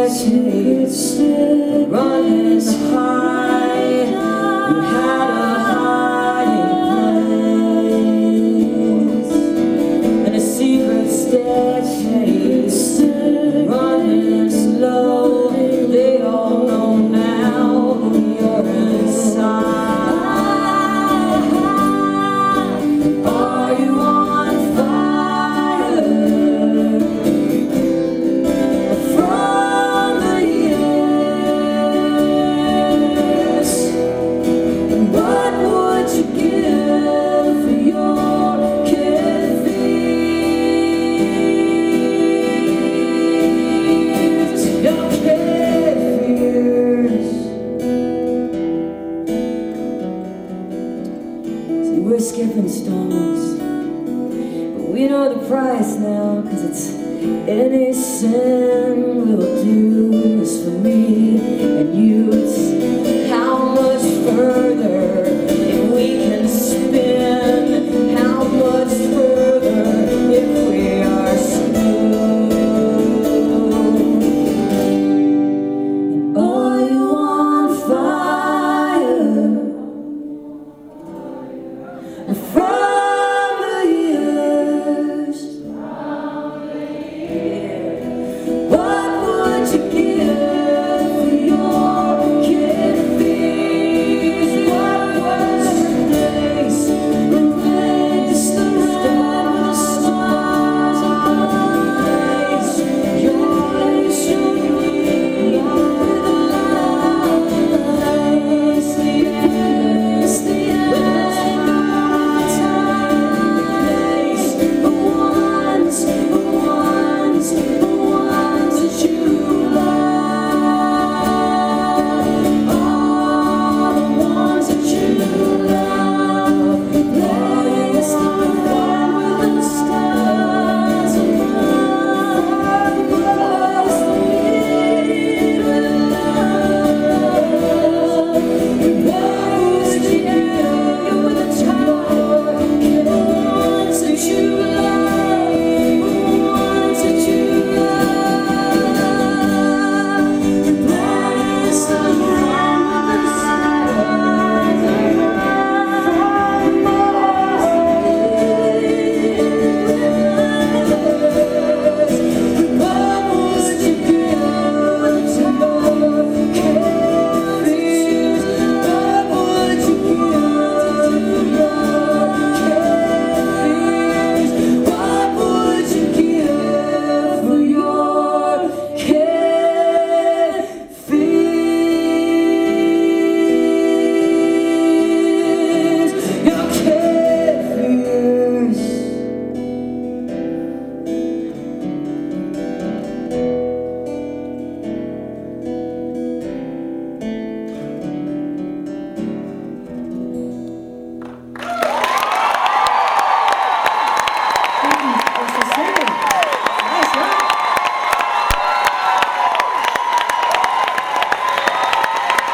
staircase, running high. You had a hiding place, and a secret staircase, running slow. They all know now you're inside. Are you on fire from the years? And what would you give for your kid fears? Your kid fears. See, we're skipping stones, but we know the price now, 'cause it's any sin will do this for me and you. It's how much further if we can spin